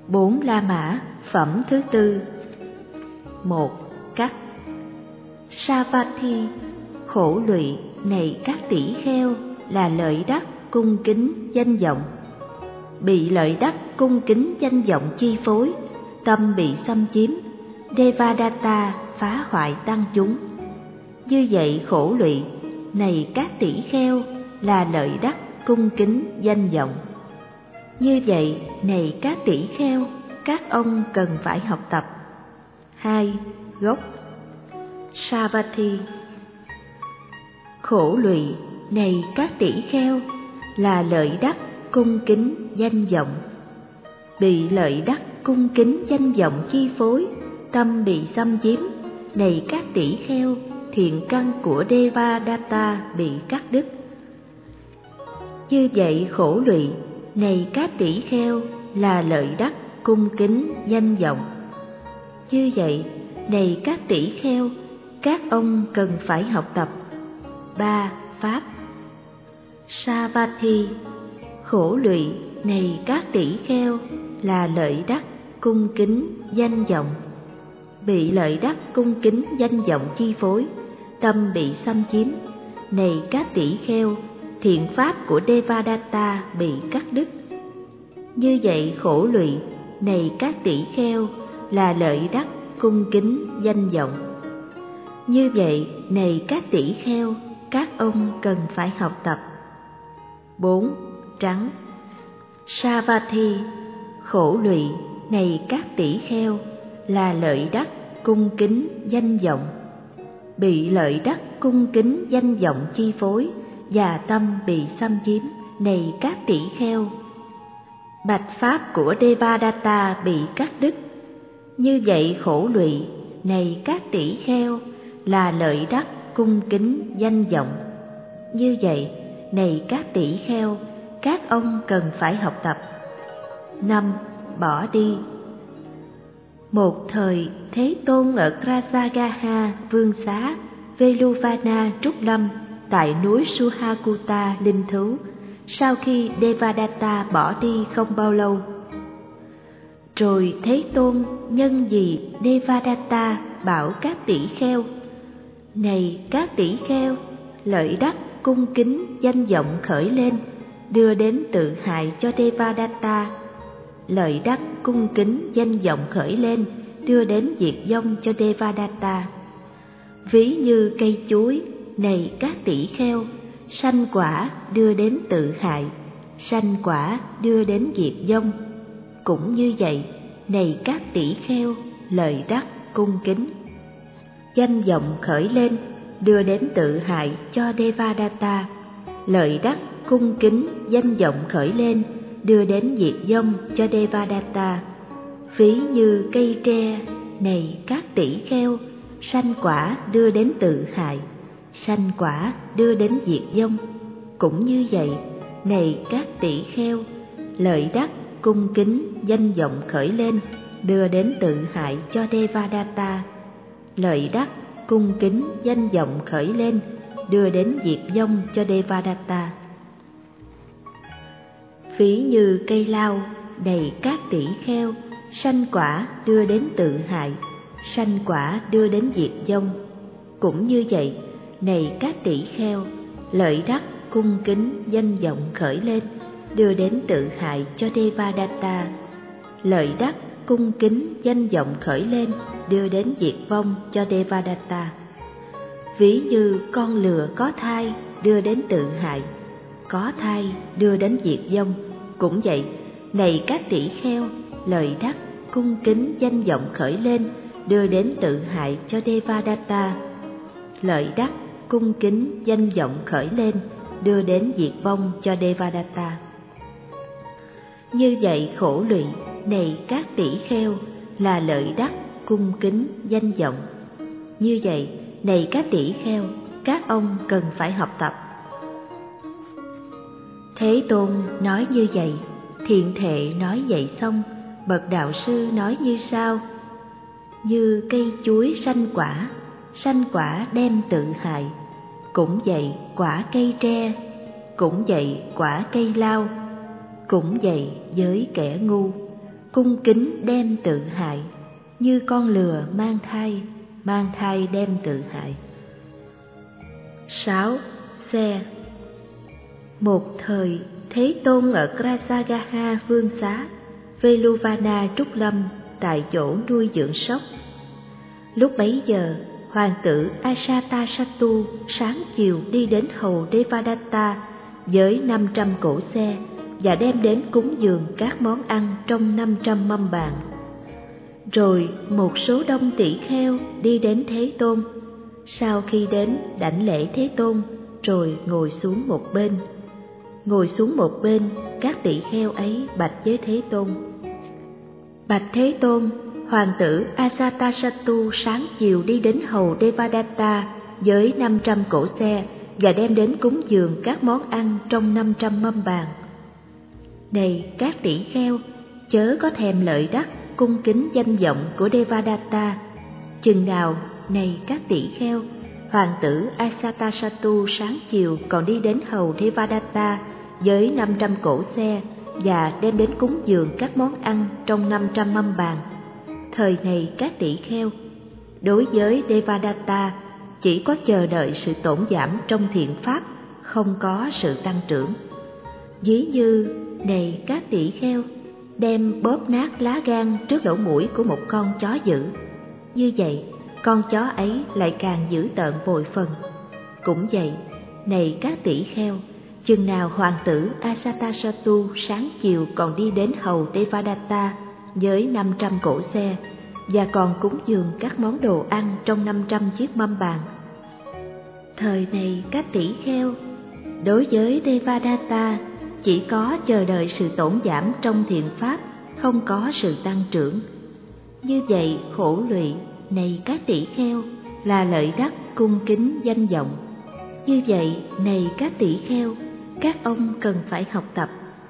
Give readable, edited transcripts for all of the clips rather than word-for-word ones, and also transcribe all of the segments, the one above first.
4 La Mã phẩm thứ tư. 1. Cắt. Savatthi, khổ lụy này các tỷ kheo là lợi đắc cung kính danh vọng. Bị lợi đắc cung kính danh vọng chi phối, tâm bị xâm chiếm, Devadatta phá hoại tăng chúng. Như vậy khổ lụy này các tỷ kheo là lợi đắc cung kính danh vọng. Như vậy này các tỷ kheo, các ông cần phải học tập. 2. Gốc. Savatthi, khổ lụy này các tỷ kheo là lợi đắc cung kính danh vọng. Bị lợi đắc cung kính danh vọng chi phối, tâm bị xâm chiếm, này các tỷ kheo, thiện căn của Devadatta bị cắt đứt. Như vậy khổ lụy này các tỷ kheo là lợi đắc cung kính danh vọng. Như vậy này các tỷ kheo, các ông cần phải học tập. 3. Pháp. Savatthi, khổ lụy này các tỷ kheo là lợi đắc cung kính danh vọng. Bị lợi đắc cung kính danh vọng chi phối, tâm bị xâm chiếm, này các tỷ kheo, thiện pháp của Devadatta bị cắt đứt. Như vậy khổ lụy này các tỷ kheo là lợi đắc cung kính danh vọng. Như vậy này các tỷ kheo, các ông cần phải học tập. 4. Trắng. Savatthi, khổ lụy này các tỷ kheo là lợi đắc cung kính danh vọng. Bị lợi đắc cung kính danh vọng chi phối và tâm bị xâm chiếm, này các tỷ kheo, bạch pháp của Devadatta bị cắt đứt. Như vậy khổ lụy này các tỷ kheo là lợi đắc cung kính danh vọng. Như vậy này các tỷ kheo, các ông cần phải học tập. 5. Bỏ đi. Một thời Thế Tôn ở Krasagaha Vương Xá, Veluvana Trúc Lâm tại núi Suhakuta linh thú, sau khi Devadatta bỏ đi không bao lâu. Rồi Thế Tôn nhân vì Devadatta bảo các tỷ kheo: này các tỷ kheo, lợi đắc cung kính danh vọng khởi lên, đưa đến tự hại cho Devadatta. Lợi đắc cung kính danh vọng khởi lên, đưa đến diệt vong cho Devadatta. Ví như cây chuối, này các tỷ kheo, sanh quả đưa đến tự hại, sanh quả đưa đến diệt vong. Cũng như vậy, này các tỷ kheo, lợi đắc cung kính danh vọng khởi lên, đưa đến tự hại cho Devadatta. Lợi đắc cung kính danh vọng khởi lên, đưa đến diệt vong cho Devadatta. Ví như cây tre, này các tỷ kheo, sanh quả đưa đến tự hại, sanh quả đưa đến diệt vong. Cũng như vậy, này các tỷ kheo, lợi đắc cung kính danh vọng khởi lên, đưa đến tự hại cho Devadatta. Lợi đắc cung kính danh vọng khởi lên, đưa đến diệt vong cho Devadatta. Ví như cây lao, này các tỷ kheo, sanh quả đưa đến tự hại, sanh quả đưa đến diệt vong. Cũng như vậy, này các tỷ kheo, lợi đắc cung kính danh vọng khởi lên, đưa đến tự hại cho Devadatta. Lợi đắc cung kính danh vọng khởi lên, đưa đến diệt vong cho Devadatta. Ví như con lừa có thai đưa đến tự hại, có thai đưa đến diệt vong. Cũng vậy, này các tỷ kheo, lợi đắc cung kính danh vọng khởi lên, đưa đến tự hại cho Devadatta. Lợi đắc cung kính danh vọng khởi lên, đưa đến diệt vong cho Devadatta. Như vậy khổ lụy này các tỷ kheo là lợi đắc cung kính danh vọng. Như vậy này các tỷ kheo, các ông cần phải học tập. Thế Tôn nói như vậy, thiện thệ nói vậy xong, bậc đạo sư nói như sau: như cây chuối sanh quả đem tự hại. Cũng vậy quả cây tre, cũng vậy quả cây lao, cũng vậy với kẻ ngu. cung kính đem tự hại, như con lừa mang thai đem tự hại. 6. Xe. Một thời, Thế Tôn ở Krasagaha Vương Xá, Veluvana Trúc Lâm, tại chỗ nuôi dưỡng sóc. Lúc bấy giờ, hoàng tử Ajatasattu sáng chiều đi đến hầu Devadatta với 500 cỗ xe và đem đến cúng dường các món ăn trong 500 mâm bàn. Rồi một số đông tỷ kheo đi đến Thế Tôn. Sau khi đến đảnh lễ Thế Tôn, rồi ngồi xuống một bên. Ngồi xuống một bên, các tỷ kheo ấy bạch với Thế Tôn: Bạch Thế Tôn, hoàng tử Ajatasattu sáng chiều đi đến hầu Devadatta với 500 cỗ xe và đem đến cúng dường các món ăn trong 500 mâm bàn. Này các tỷ kheo, chớ có thèm lợi đắc cung kính danh vọng của Devadatta. Chừng nào, này các tỷ kheo, hoàng tử Ajatasattu sáng chiều còn đi đến hầu Devadatta với 500 cỗ xe và đem đến cúng dường các món ăn trong 500 mâm bàn. Thời này các tỷ kheo, đối với Devadatta chỉ có chờ đợi sự tổn giảm trong thiện pháp, không có sự tăng trưởng. Ví như, này các tỷ kheo, đem bóp nát lá gan trước lỗ mũi của một con chó dữ. Như vậy, con chó ấy lại càng dữ tợn bội phần. Cũng vậy, này các tỷ kheo, chừng nào hoàng tử Ajatasattu sáng chiều còn đi đến hầu Devadatta với 500 cỗ xe và còn cúng dường các món đồ ăn trong 500 chiếc mâm bàn. Thời này các tỷ kheo, đối với Devadatta chỉ có chờ đợi sự tổn giảm trong thiện pháp, không có sự tăng trưởng. Như vậy khổ lụy, này các tỷ kheo, là lợi đắc cung kính danh vọng. Như vậy, này các tỷ kheo, các ông cần phải học tập.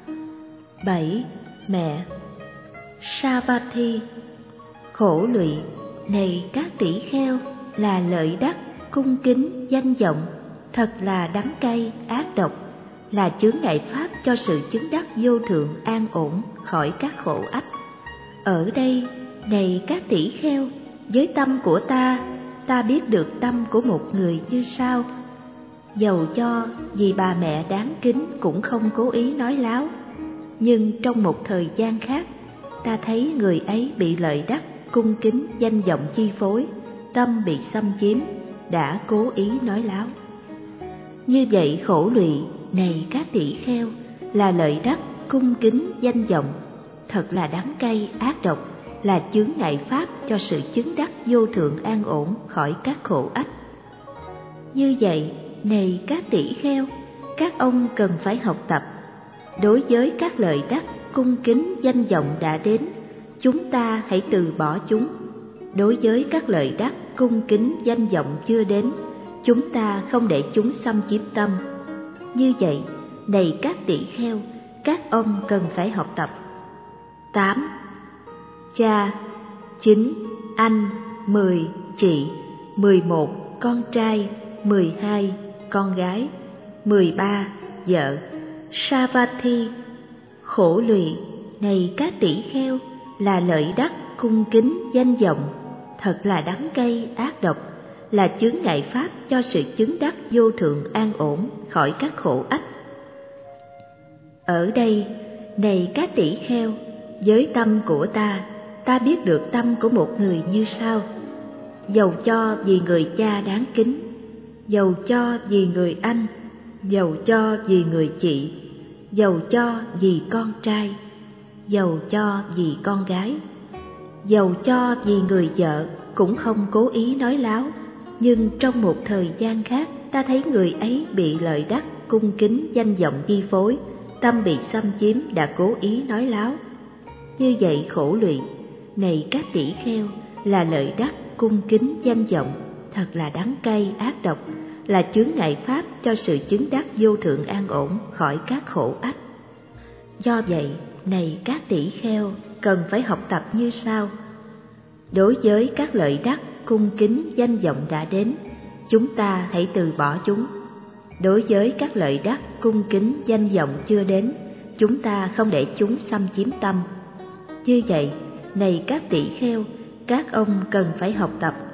7. Mẹ. Savatthi. Khổ lụy, này các tỷ kheo, là lợi đắc cung kính danh vọng, thật là đắng cay ác độc, là chướng ngại pháp cho sự chứng đắc vô thượng an ổn khỏi các khổ ách. Ở đây, này các tỷ kheo, với tâm của ta biết được tâm của một người như sau. Dầu cho vì bà mẹ đáng kính cũng không cố ý nói láo, nhưng trong một thời gian khác, ta thấy người ấy bị lợi đắc cung kính danh vọng chi phối, tâm bị xâm chiếm, đã cố ý nói láo. Như vậy khổ lụy, này các tỷ kheo, là lợi đắc cung kính danh vọng, thật là đắng cay ác độc, là chướng ngại pháp cho sự chứng đắc vô thượng an ổn khỏi các khổ ách. Như vậy, này các tỷ kheo, các ông cần phải học tập. Đối với các lợi đắc cung kính danh vọng đã đến, chúng ta hãy từ bỏ chúng. Đối với các lợi đắc cung kính danh vọng chưa đến, chúng ta không để chúng xâm chiếm tâm. Như vậy, này các tỷ kheo, các ông cần phải học tập. 8. Cha. 9. Anh. 10. Chị. 11. Con trai. 12. Con gái. 13. Vợ. Savatthi. Khổ lụy, này các tỷ kheo, là lợi đắc cung kính danh vọng, thật là đắng cay ác độc, là chướng ngại pháp cho sự chứng đắc vô thượng an ổn khỏi các khổ ách. Ở đây, này các tỷ kheo, với tâm của ta biết được tâm của một người như sau. Dầu cho vì người cha đáng kính, dầu cho vì người anh, dầu cho vì người chị, dầu cho vì con trai, dầu cho vì con gái, dầu cho vì người vợ cũng không cố ý nói láo, nhưng trong một thời gian khác ta thấy người ấy bị lợi đắc cung kính danh vọng chi phối, tâm bị xâm chiếm, đã cố ý nói láo. Như vậy khổ lụy, này các tỷ kheo, là lợi đắc cung kính danh vọng, thật là đắng cay ác độc, là chướng ngại pháp cho sự chứng đắc vô thượng an ổn khỏi các khổ ách. Do vậy, này các tỷ kheo, cần phải học tập như sau. Đối với các lợi đắc cung kính danh vọng đã đến, chúng ta hãy từ bỏ chúng. Đối với các lợi đắc cung kính danh vọng chưa đến, chúng ta không để chúng xâm chiếm tâm. Như vậy, này các tỷ kheo, các ông cần phải học tập